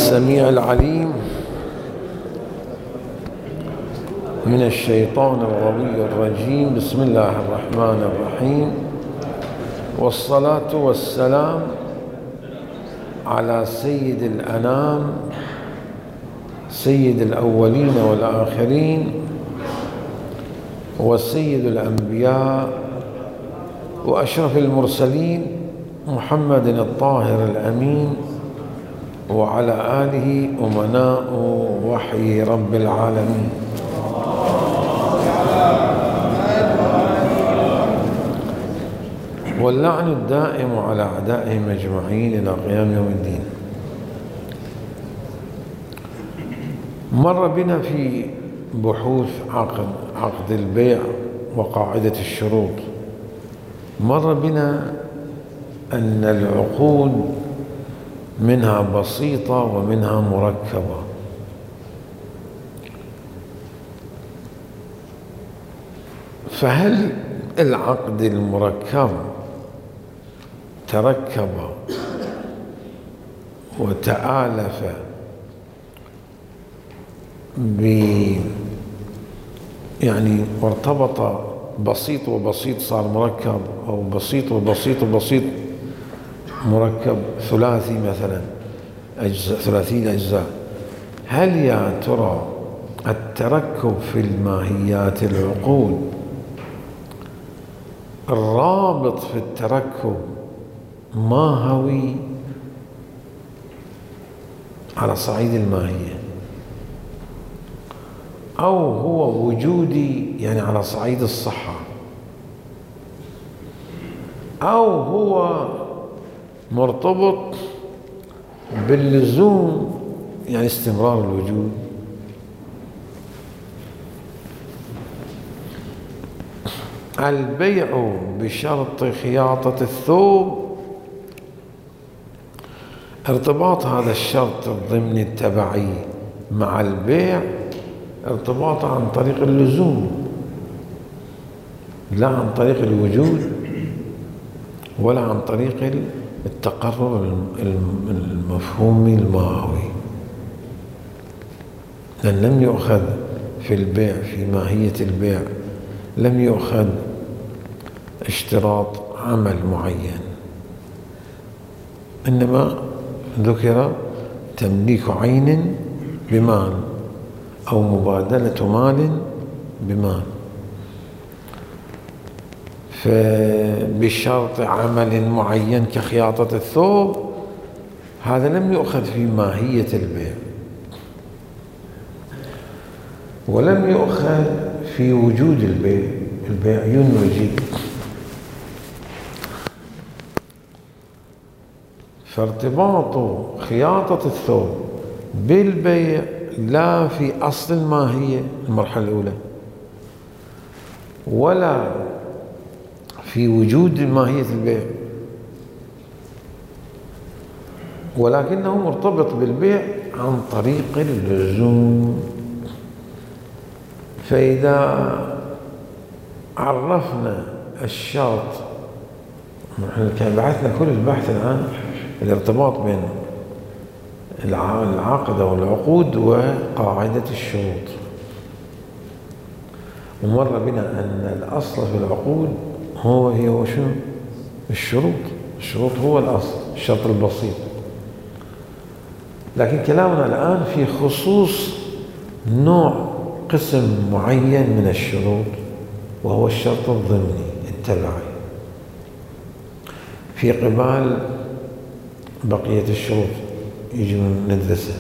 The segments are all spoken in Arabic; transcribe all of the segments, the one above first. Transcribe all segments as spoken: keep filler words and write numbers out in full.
السميع العليم من الشيطان الغوي الرجيم. بسم الله الرحمن الرحيم، والصلاة والسلام على سيد الأنام سيد الأولين والآخرين وسيد الأنبياء وأشرف المرسلين محمد الطاهر الأمين وعلى آله أمناء وحي رب العالمين. واللعن الدائم على أعدائهم أجمعين إلى قيام يوم الدين. مر بنا في بحوث عقد عقد البيع وقاعدة الشروط، مر بنا أن العقود منها بسيطة ومنها مركبة. فهل العقد المركب تركب وتآلف ب يعني وارتبط بسيط وبسيط صار مركب، أو بسيط وبسيط وبسيط مركب ثلاثي مثلا، أجزاء ثلاثين أجزاء، هل يا ترى التركب في الماهيات العقود الرابط في التركب ماهوي على صعيد الماهية، أو هو وجودي يعني على صعيد الصحة، أو هو مرتبط باللزوم يعني استمرار الوجود؟ البيع بشرط خياطة الثوب، ارتباط هذا الشرط الضمني التبعي مع البيع ارتباط عن طريق اللزوم لا عن طريق الوجود ولا عن طريق التقرر المفهومي الماهوي، لأن لم يؤخذ في البيع في ماهية البيع لم يؤخذ اشتراط عمل معين، إنما ذكر تمليك عين بمال أو مبادلة مال بمال. فبشرط عمل معين كخياطة الثوب هذا لم يؤخذ في ماهية البيع، ولم يؤخذ في وجود البيع. البيع ينوجي، فارتباط خياطة الثوب بالبيع لا في أصل الماهية المرحلة الأولى ولا في وجود ماهية البيع، ولكنه مرتبط بالبيع عن طريق اللزوم. فإذا عرفنا الشرط، نحن بعثنا كل البحث الآن الارتباط بين العقد أو العقود وقاعدة الشروط، ومر بنا أن الأصل في العقود هو هي وشو الشروط. الشروط هو الأصل، الشرط البسيط. لكن كلامنا الآن في خصوص نوع قسم معين من الشروط، وهو الشرط الضمني التبعي في قبال بقية الشروط يجب ندرسها.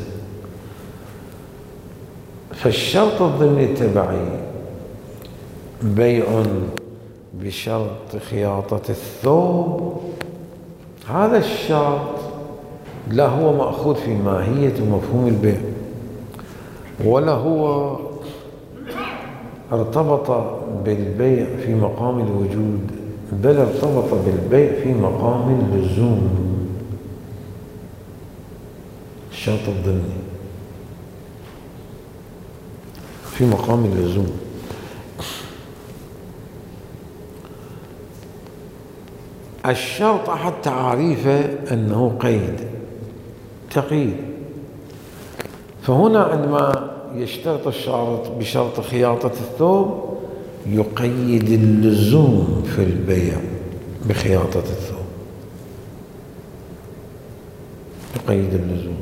فالشرط الضمني التبعي بيع بشرط خياطة الثوب، هذا الشرط لا هو مأخوذ في ماهية ومفهوم البيع، ولا هو ارتبط بالبيع في مقام الوجود، بل ارتبط بالبيع في مقام اللزوم. الشرط الضمني في مقام اللزوم. الشرط أحد تعاريفه أنه قيد، تقييد، فهنا عندما يشترط الشارط بشرط خياطة الثوب يقيد اللزوم في البيع بخياطة الثوب، يقيد اللزوم.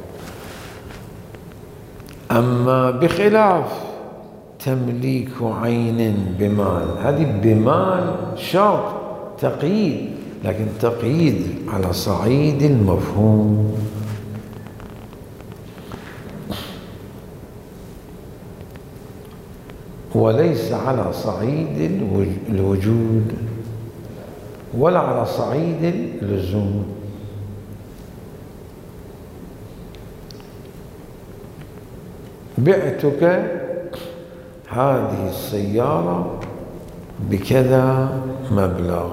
أما بخلاف تمليك عين بمال، هذه بمال شرط تقييد، لكن تقييد على صعيد المفهوم. وليس على صعيد الوجود ولا على صعيد اللزوم. بعتك هذه السيارة بكذا مبلغ،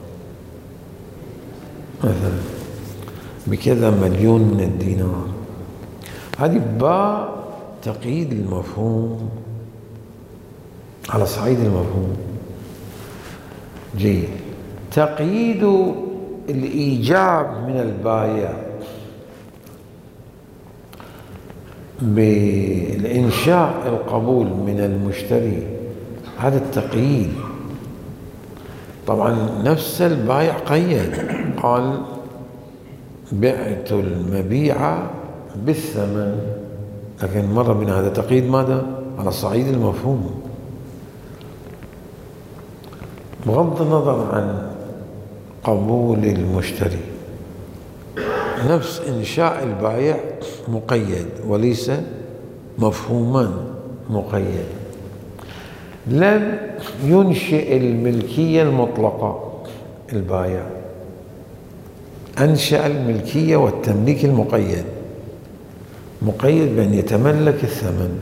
مثلا بكذا مليون من الدينار، هذه باء تقييد المفهوم على صعيد المفهوم. جيد. تقييد الإيجاب من البائع بالإنشاء القبول من المشتري، هذا التقييد طبعا نفس البائع قيد، قال بعت المبيع بالثمن، لكن مرة من هذا تقييد ماذا؟ على صعيد المفهوم، بغض النظر عن قبول المشتري. نفس إنشاء البائع مقيد وليس مفهوما مقيد. لم ينشئ الملكية المطلقة البائع، أنشأ الملكية والتمليك المقيد، مقيد بأن يتملك الثمن.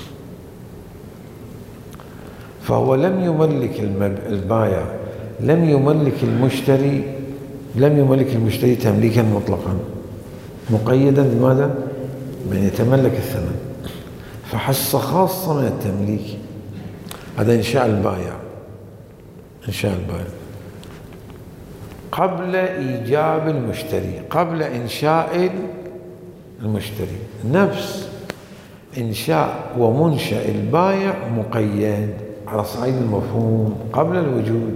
فهو لم يملك البائع، لم يملك المشتري، لم يملك المشتري تمليكا مطلقا، مقيدا بماذا؟ بأن يتملك الثمن، فحصة خاصة من التمليك. هذا إنشاء البائع، إنشاء البائع قبل إيجاب المشتري، قبل إنشاء المشتري. نفس إنشاء ومنشأ البائع مقيد على صعيد المفهوم قبل الوجود،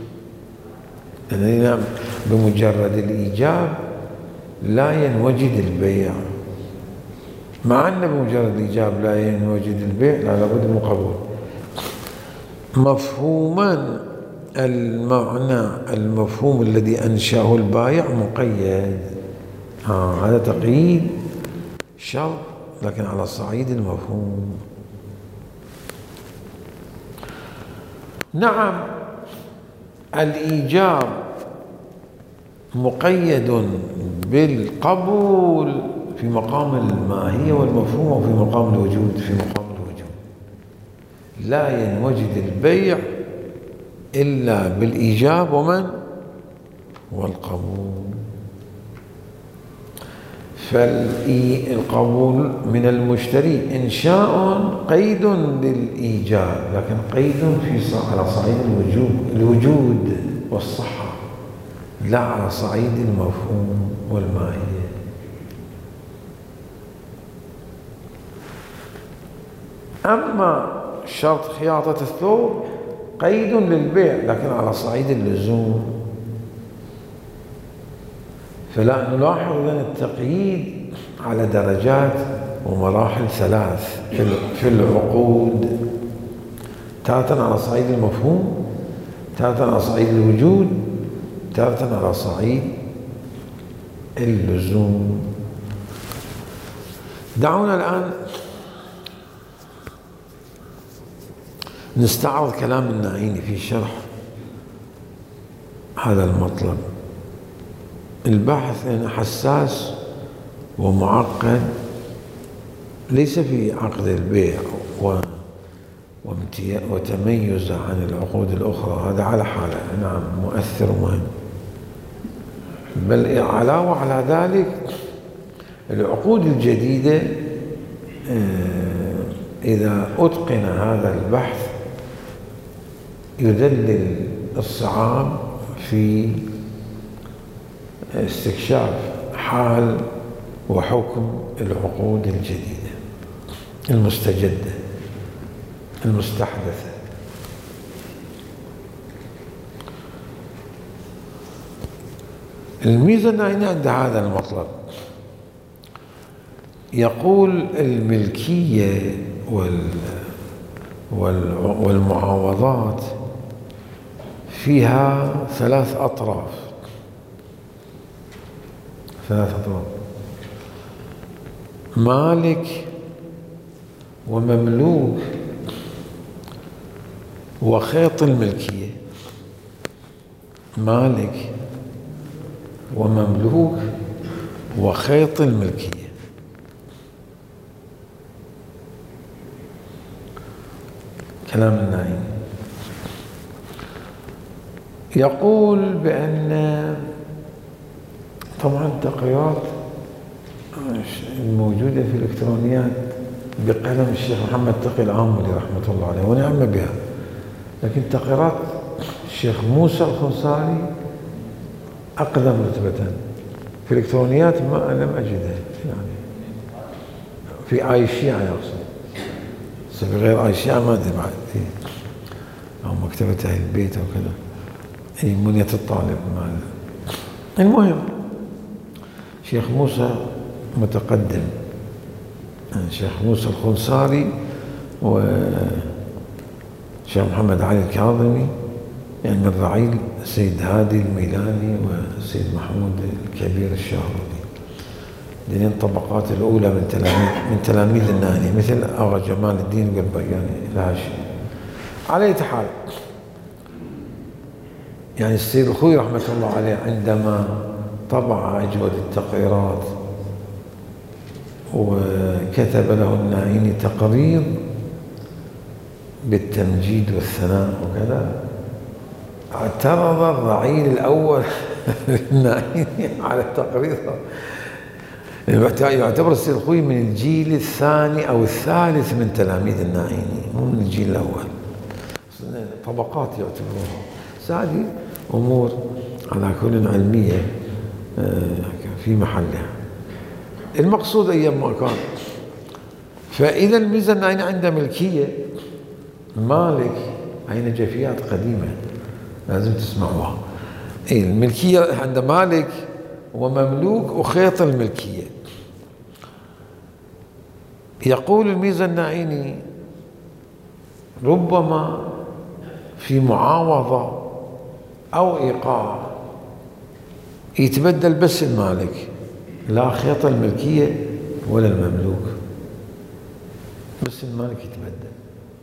لأننا بمجرد الإيجاب لا ينوجد البيع، مع أن بمجرد الإيجاب لا ينوجد البيع، لا لابد من قبول. مفهوما المعنى المفهوم الذي أنشأه البائع مقيد، آه هذا تقييد شرط لكن على صعيد المفهوم. نعم الإيجاب مقيد بالقبول في مقام الماهية والمفهوم، وفي مقام الوجود في مقام الوجود. لا ينوجد البيع إلا بالإيجاب ومن؟ والقبول. فالقبول من المشتري إنشاء قيد للإيجاب، لكن قيد في على صعيد الوجود الوجود والصحة، لا على صعيد المفهوم والماهية. أما شرط خياطة الثوب قيد للبيع لكن على صعيد اللزوم. فلا نلاحظ أن التقييد على درجات ومراحل ثلاث في العقود، تارة على صعيد المفهوم، تارة على صعيد الوجود، تارة على صعيد اللزوم. دعونا الآن نستعرض كلام النعيني في شرح هذا المطلب. البحث هنا حساس ومعقد، ليس في عقد البيع وتميز عن العقود الأخرى، هذا على حالة نعم مؤثر ومهم، بل علاوة على ذلك العقود الجديدة إذا أتقن هذا البحث يذلل الصعاب في استكشاف حال وحكم العقود الجديدة. المستجدة المستحدثة. الميزة الناعيني عند هذا المطلب يقول الملكية وال والمعاوضات فيها ثلاث أطراف ثلاث أطراف مالك ومملوك وخيط الملكية. مالك ومملوك وخيط الملكية. كلام الناعيني يقول بأن طبعا التقريرات الموجودة في الإلكترونيات بقلم الشيخ محمد تقي العاملي رحمة الله عليه ونعم بها، لكن تقريرات الشيخ موسى الخنصاري أقدم رتبة في الإلكترونيات، ما لم أجدها يعني في آي الشيعة يقصد، بس في غير آي الشيعة ما أدري بعد أو مكتبة أهل البيت أو كذا، هي منية الطالب مال. المهم شيخ موسى متقدم، شيخ موسى الخنصاري وشيخ محمد علي الكاظمي يعني من رعيل السيد هادي الميلاني والسيد محمود الكبير الشهراني، لأن الطبقات الأولى من تلاميذ من تلاميذ الناعيني مثل أغا جمال الدين القربياني الهاشمي. على أي حال يعني السيد الخوي رحمة الله عليه عندما طبع أجود التقريرات وكتب له الناعيني تقرير بالتمجيد والثناء وكذا، اعترض الرعيل الأول الناعيني على التقرير. يعتبر السيد الخوي من الجيل الثاني أو الثالث من تلاميذ الناعيني، مو من الجيل الأول، طبقات يعتبروها. هذه أمور على كل علمية في محلها. المقصود أيام ما كان، فإذا الميزة الناعيني عنده ملكية مالك، هاي جفيات قديمة لازم تسمعوها. الملكية عند مالك ومملوك وخيط الملكية. يقول الميزة الناعيني ربما في معاوضة أو إيقاع يتبدل بس المالك، لا خيط الملكية ولا المملوك، بس المالك يتبدل.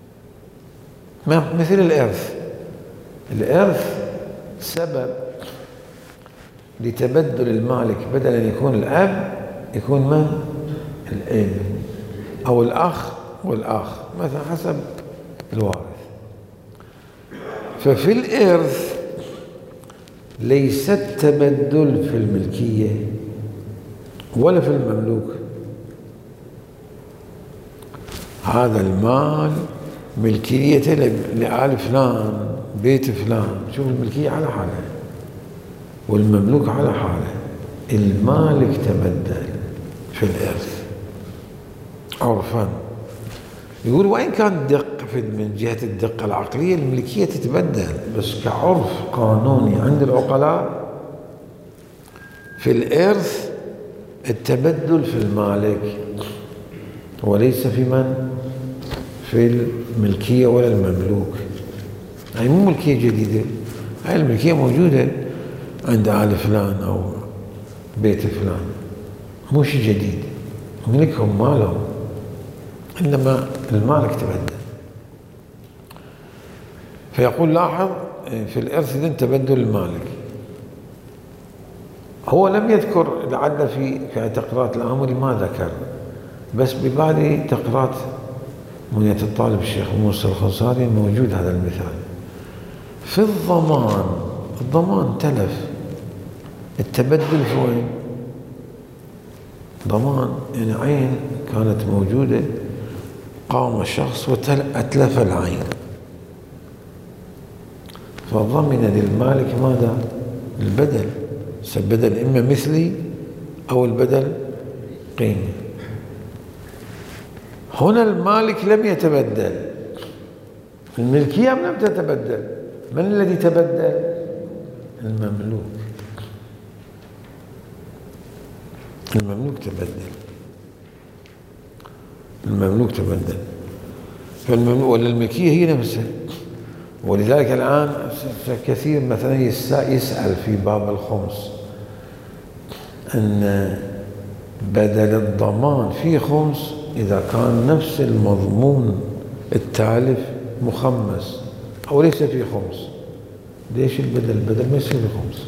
مثل الإرث، الإرث سبب لتبدل المالك، بدل أن يكون الأب يكون من؟ الابن أو الأخ والأخ مثلا حسب الوارث. ففي الإرث ليس التبدل في الملكية ولا في المملوك، هذا المال ملكيته لآل فلان بيت فلان، شوف الملكية على حالها والمملوك على حاله. المالك تبدل في الإرث عرفا. يقول وإن كان دق في من جهة الدقة العقلية الملكية تتبدل، بس كعرف قانوني عند العقلاء في الإرث التبدل في المالك وليس في من؟ في الملكية ولا المملوك. هاي مو ملكية جديدة، هاي الملكية موجودة عند آل فلان أو بيت فلان، مو شيء جديد، ملكهم مالهم، إنما المالك تبدل. فيقول لاحظ في الإرث إذن تبدل المالك. هو لم يذكر لعل في في تقريرات العاملي ما ذكر، بس ببالي تقريرات منية الطالب الشيخ موسى الخنصاري موجود هذا المثال. في الضمان، الضمان تلف، التبدل في وين؟ ضمان يعني عين كانت موجودة، قام شخص وأتلف العين، فضمن للمالك ماذا؟ البدل، البدل إما مثلي أو البدل قيمة. هنا المالك لم يتبدل، الملكية لم تتبدل. من الذي تبدل؟ المملوك. المملوك تبدل، المملوك تبدل. فالمملوك ولا الملكية هي نفسها. ولذلك الآن كثير مثلا يسأل في باب الخمس أن بدل الضمان في خمس إذا كان نفس المضمون التالف مخمس أو ليس في خمس، ليش البدل؟ البدل ما يصير في خمس،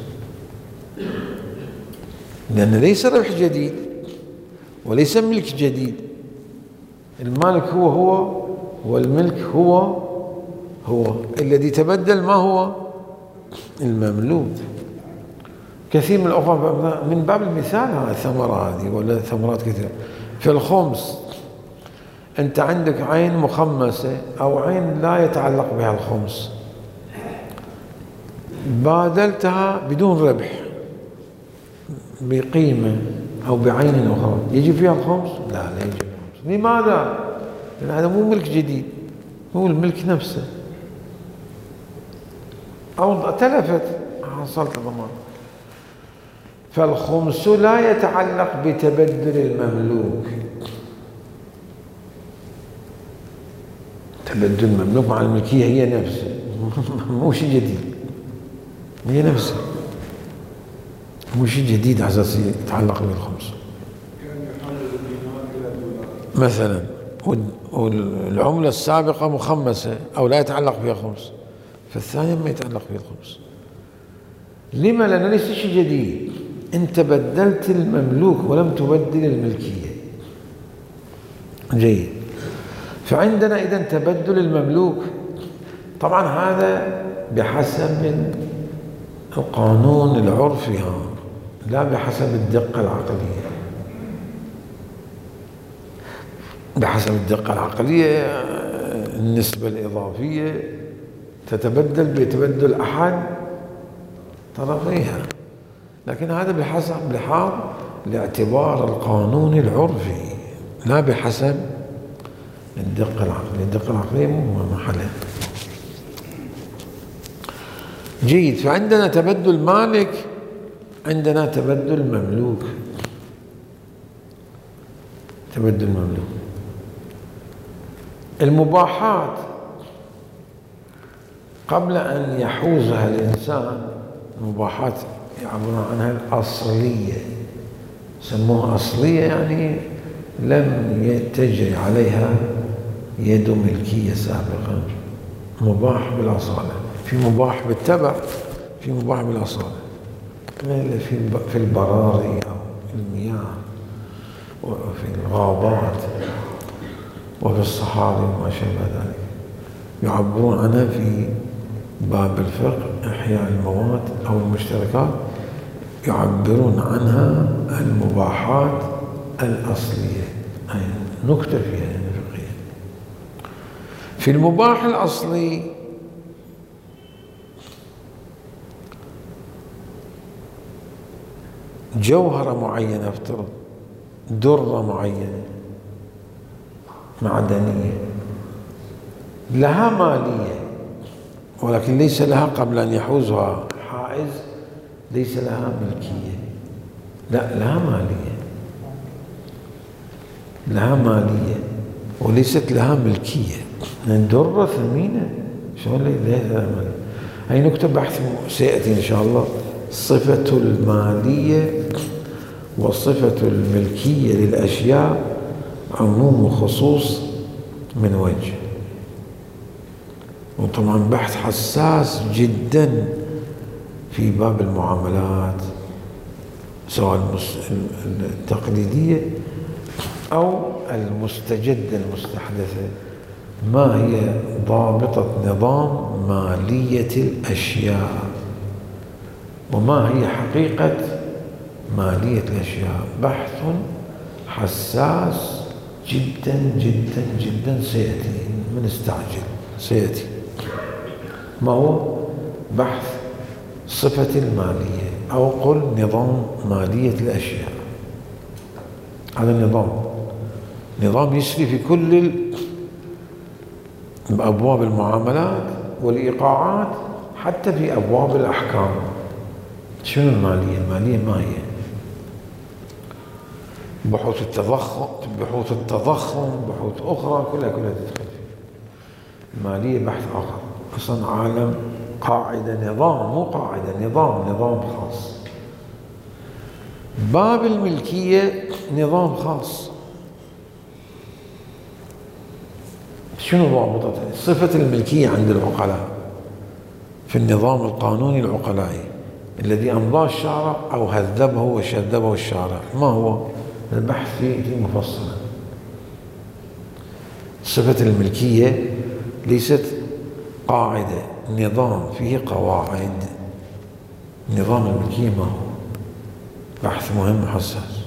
لأن ليس ربح جديد وليس ملك جديد. المالك هو هو والملك هو هو. الذي تبدل ما هو؟ المملوك. كثير من الأخوة من باب المثال هذه الثمرة هذه ولا ثمرات كثيرة في الخمس، أنت عندك عين مخمسة أو عين لا يتعلق بها الخمس، بادلتها بدون ربح بقيمة أو بعين أخرى، يجي فيها الخمس؟ لا لا يجي فيها الخمس. لماذا؟ لأن هذا مو ملك جديد، هو الملك نفسه. أو تلفت حصلت ضمان. فالخمس لا يتعلق بتبدل المملوك. تبدل المملوك مع الملكية هي نفسها، مو شيء جديد، هي نفسها، مو شيء جديد على أساس يتعلق بالخمس. مثلا والعملة السابقة مخمسة أو لا يتعلق بها خمس، فالثانية ما يتعلق بها الخمس. لما؟ لأنه ليس شيء جديد، أنت بدلت المملوك ولم تبدل الملكية. جيد. فعندنا إذن تبدل المملوك، طبعا هذا بحسب القانون العرفي لا بحسب الدقة العقلية. بحسب الدقة العقلية النسبة الإضافية تتبدل بتبدل أحد طرفيها، لكن هذا بحسب لحاظ لاعتبار القانون العرفي لا بحسب الدقة العقلية. الدقة العقلية مو محلها. جيد. فعندنا تبدل مالك، عندنا تبدل مملوك. تبدل مملوك. المباحات قبل أن يحوزها الإنسان، المباحات يعبرون عنها الأصلية، سموها أصلية يعني لم تجري عليها يد ملكية سابقا، مباح بالأصالة. في مباح بالتبع، في مباح بالأصالة، في البراري أو المياه وفي الغابات وفي الصحاري وما شابه ذلك. يعبرون عنها في باب الفقه إحياء المواد أو المشتركات، يعبرون عنها المباحات الأصلية، أي نكتة فيها يعني فقهية. في المباح الأصلي جوهرة معينة، افترض درة معينة معدنية لها مالية، ولكن ليس لها قبل أن يحوزها حائز، ليس لها ملكية، لا لها مالية، لها مالية وليست لها ملكية. درة ثمينة شلون ليس لها مالية؟ هي نكتة بحث سيأتي إن شاء الله. صفة المالية وصفة الملكية للأشياء عموم وخصوص من وجه، وطبعا بحث حساس جدا في باب المعاملات سواء التقليدية أو المستجدة المستحدثة. ما هي ضابطة نظام مالية الأشياء وما هي حقيقة مالية الأشياء؟ بحث حساس جدا جدا جدا سيأتي، من استعجل سيأتي. ما هو بحث صفة المالية أو قل نظام مالية الأشياء. هذا النظام نظام يسري في كل أبواب المعاملات والإيقاعات، حتى في أبواب الأحكام. شنو المالية؟ المالية ما هي؟ بحوث التضخم، بحوث التضخم، بحوث أخرى كلها كلها تدخل فيه. المالية بحث آخر، أصلا عالم قاعدة، نظام، مو قاعدة، نظام، نظام خاص. باب الملكية نظام خاص. شنو ضابطتها؟ صفة الملكية عند العقلاء في النظام القانوني العقلائي الذي أمضاه الشارع أو هذبه وشذبه الشارع، ما هو؟ البحث فيه مفصلا. صفة الملكية ليست قاعدة، نظام فيه قواعد. نظام الملكية ما هو؟ بحث مهم حساس.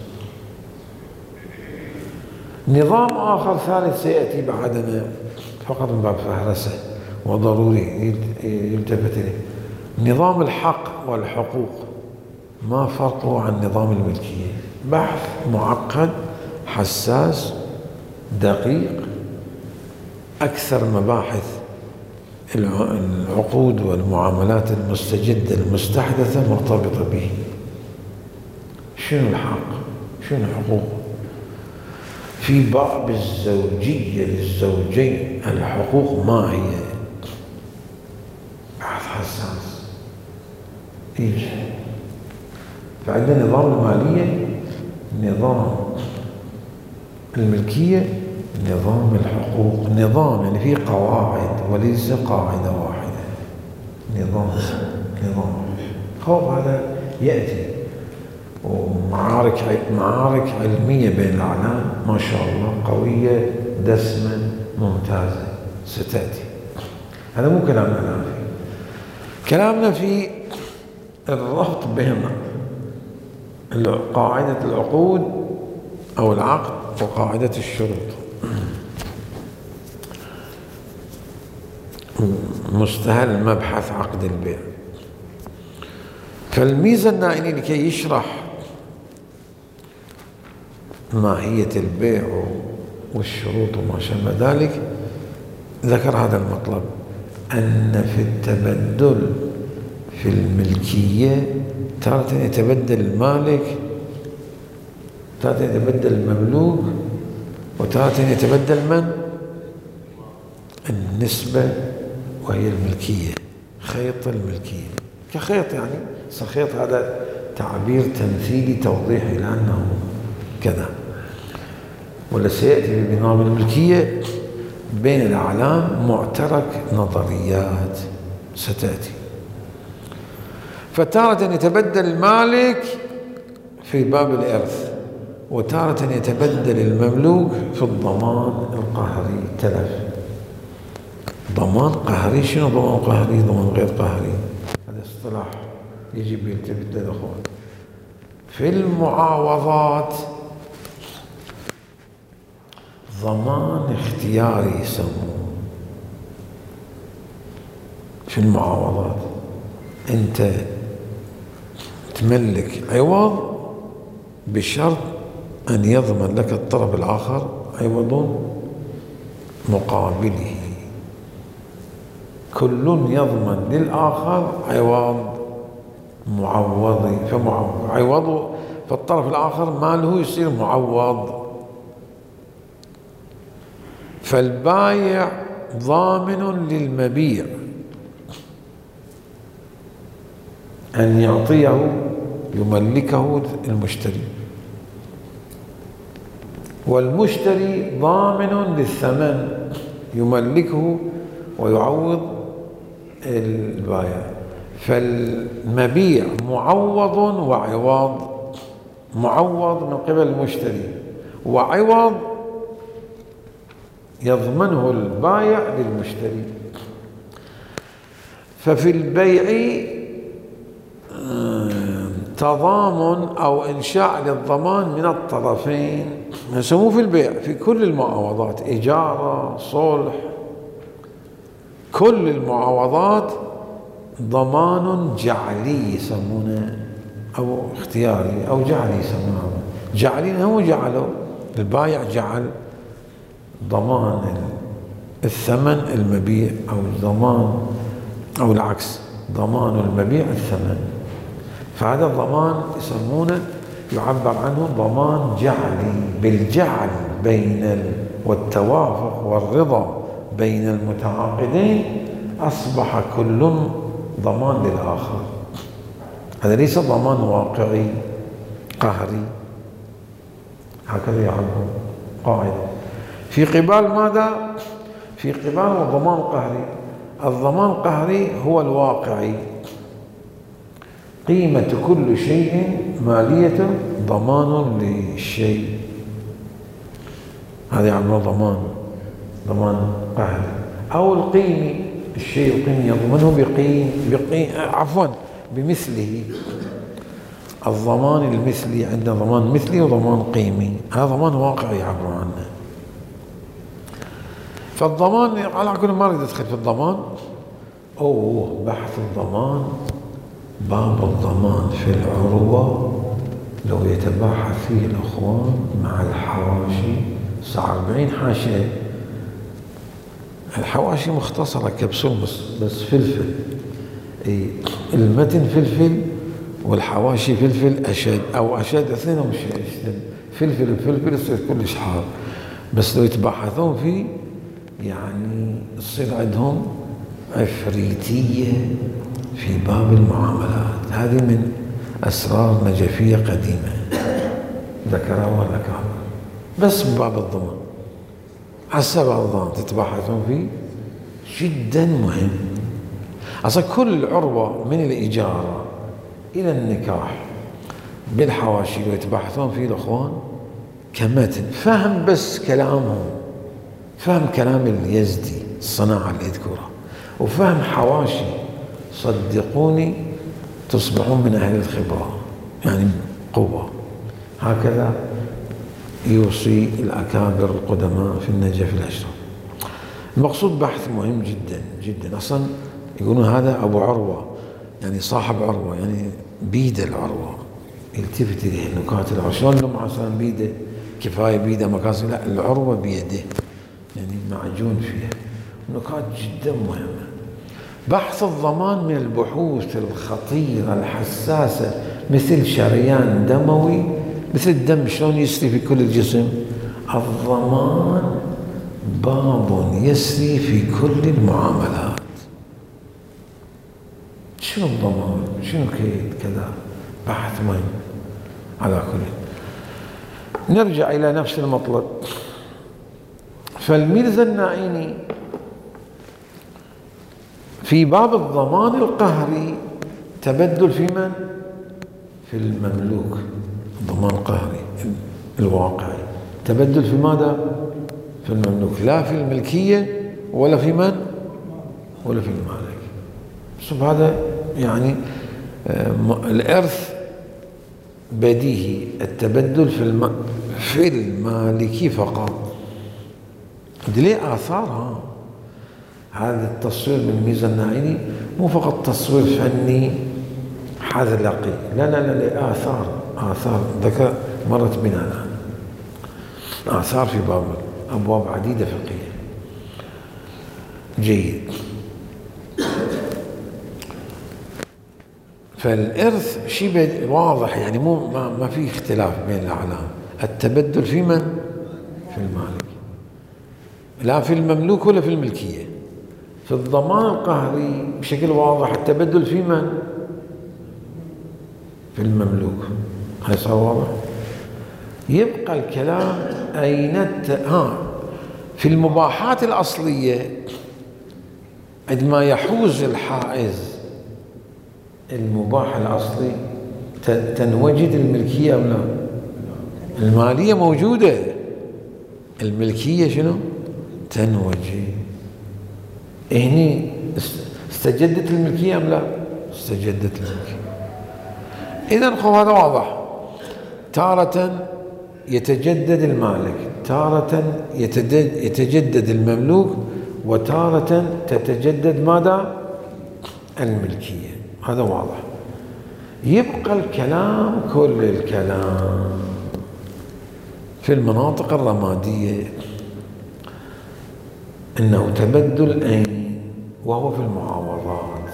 نظام آخر ثالث سيأتي بعدنا فقط من باب فهرسة وضروري يلتفت إليه، نظام الحق والحقوق. ما فرقه عن نظام الملكية؟ بحث معقد حساس دقيق، أكثر مباحث العقود والمعاملات المستجدة المستحدثة مرتبطة به. شنو الحق؟ شنو الحقوق؟ في باب الزوجية للزوجين الحقوق ما هي؟ بحث حساس. إيش؟ فعندنا نظام المالية، نظام الملكية، نظام الحقوق. نظام يعني فيه قواعد وليس قاعدة واحدة. نظام نظام خوف هذا يأتي، ومعارك معارك علمية بين الأعلام ما شاء الله قوية دسمة ممتازة ستأتي. هذا مو كلامنا الآن فيه. كلامنا في الربط بين قاعدة العقود أو العقد وقاعدة الشروط. مستهل مبحث عقد البيع. فالميزة النائني لكي يشرح ماهية البيع والشروط وما شابه ذلك ذكر هذا المطلب، أن في التبدل في الملكية تارة يتبدل المالك، تارة يتبدل المملوك، وتارة يتبدل من؟ النسبة وهي الملكية، خيط الملكية كخيط يعني. خيط هذا تعبير تمثيلي توضيحي لأنه كذا. ولا سيأتي بنظام الملكية بين الأعلام معترك نظريات ستأتي. فتارة يتبدل المالك في باب الإرث، وتارة يتبدل المملوك في الضمان القهري. تلف ضمان قهري. شنو ضمان قهري؟ ضمان غير قهري هذا اصطلاح يجب يلتفت له الأخوان. في المعاوضات ضمان اختياري يسموه. في المعاوضات أنت تملك عوض بشرط أن يضمن لك الطرف الآخر عوض مقابله. كل يضمن للآخر عوض معوضي، فعوضه فالطرف الآخر ماله يصير معوض. فالبايع ضامن للمبيع أن يعطيه يملكه المشتري، والمشتري ضامن للثمن يملكه ويعوض البائع. فالمبيع معوض وعوض، معوض من قبل المشتري وعوض يضمنه البائع للمشتري. ففي البيع تضامن أو إنشاء للضمان من الطرفين، يسموه في البيع. في كل المعاوضات، إجارة، صلح، كل المعاوضات ضمان جعلي يسمونه، أو اختياري أو جعلي يسمونه. جعلي هو جعله، البايع جعل ضمان الثمن المبيع، أو ضمان أو العكس، ضمان المبيع الثمن. فهذا الضمان يسمونه، يعبر عنه ضمان جعلي، بالجعل بين والتوافق والرضا بين المتعاقدين أصبح كل ضمان للآخر. هذا ليس ضمان واقعي قهري، هكذا يعبر قاعدة. في قبال ماذا؟ في قبال الضمان القهري. الضمان القهري هو الواقعي، قيمة كل شيء مالية ضمان للشيء، هذا يعمل ضمان ضمان قهري. أو القيمي، الشيء القيمي يضمنه بقيم بقيم عفوا بمثله. الضمان المثلي، عندنا ضمان مثلي وضمان قيمي، هذا ضمان واقعي يعبر عنه. فالضمان على كل ما اريد ادخل في الضمان. اوه بحث الضمان، باب الضمان في العروة لو يتباحث فيه الاخوان مع الحواشي ساعة أربعين حاشية. الحواشي مختصرة كبسول بس, بس فلفل، اي المتن فلفل والحواشي فلفل اشد او اشد، اثنينهم مش اشد، فلفل بفلفل يصير كلش حار. بس لو يتباحثون فيه يعني تصير عندهم عفريتية في باب المعاملات. هذه من أسرار نجفية قديمة ذكرها الأكابر، بس باب الضمان. عسى الضمان تتباحثون فيه جدا مهم. أصلا كل عروة من الإجارة إلى النكاح بالحواشي لو يتباحثون فيه الأخوان كمتن، فهم بس كلامهم، فهم كلام اليزدي الصناعة اللي يذكرها، وفهم حواشي، صدقوني تصبحون من أهل الخبرة، يعني قوة. هكذا يوصي الأكابر القدماء في النجف الأشرف. المقصود بحث مهم جدا جدا. أصلا يقولون هذا أبو عروة، يعني صاحب عروة، يعني بيد العروة، يلتفت إليه النكات العروة. شلون لمعة مثلا بيده كفاية بيده مكاسب، لا العروة بيده، يعني معجون فيها. نكات جدا مهمة. بحث الضمان من البحوث الخطيرة الحساسة، مثل شريان دموي، مثل الدم شلون يسري في كل الجسم. الضمان باب يسري في كل المعاملات. شنو الضمان؟ شنو كيد كذا؟ بحث مهم. على كل، نرجع إلى نفس المطلب. فالميرزا الناعيني في باب الضمان القهري تبدل في من؟ في المملوك. الضمان القهري الواقعي تبدل في ماذا؟ في المملوك، لا في الملكية ولا في من؟ ولا في المالك. شوف هذا يعني الإرث بديهي، التبدل في الم... في المالكي فقط. ليه آثارها. هذا التصوير بالميزة الناعيني مو فقط تصوير فني حذلقي، لا لا لا, لا آثار آثار ذكر مرت بنا الآن، آثار في باب أبواب عديدة فقهية. جيد. فالإرث شيء واضح، يعني مو ما, ما في اختلاف بين الأعلام. التبدل في من؟ في المالك، لا في المملوك ولا في الملكية. في الضمان القهري بشكل واضح التبدل في من؟ في المملوك. هاي صار واضح. يبقى الكلام أين الت... ها في المباحات الأصلية عندما يحوز الحائز المباح الأصلي تنوجد الملكية أو لا؟ المالية موجودة، الملكية شنو؟ تنوجد. هني استجدت الملكية أم لا؟ استجدت الملكية. إذا خو هذا واضح. تارة يتجدد المالك، تارة يتجدد المملوك، وتارة تتجدد ماذا؟ الملكية. هذا واضح. يبقى الكلام، كل الكلام في المناطق الرمادية. أنه تبدل أين وهو في المعاوضات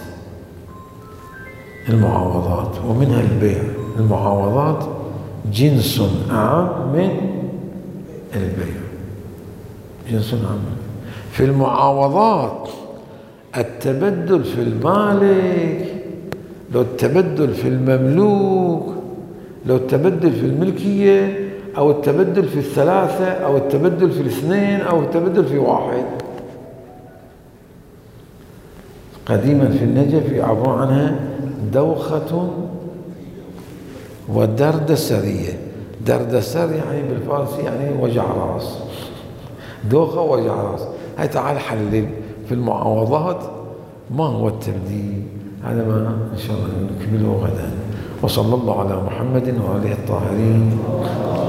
المعاوضات ومنها البيع. المعاوضات جنس أعم من البيع، جنس أعم. في المعاوضات التبدل في المالك، لو التبدل في المملوك، لو التبدل في الملكية، أو التبدل في الثلاثة، أو التبدل في الاثنين، أو التبدل في واحد. قديما في النجف يعبرون عنها دوخة ودردسرية. دردسر يعني بالفارسي يعني وجع راس، دوخة ووجع راس. هاي تعال حلل في المعاوضات ما هو التبديل. هذا ما إن شاء الله نكمله غدا. وصلى الله على محمد وآله الطاهرين.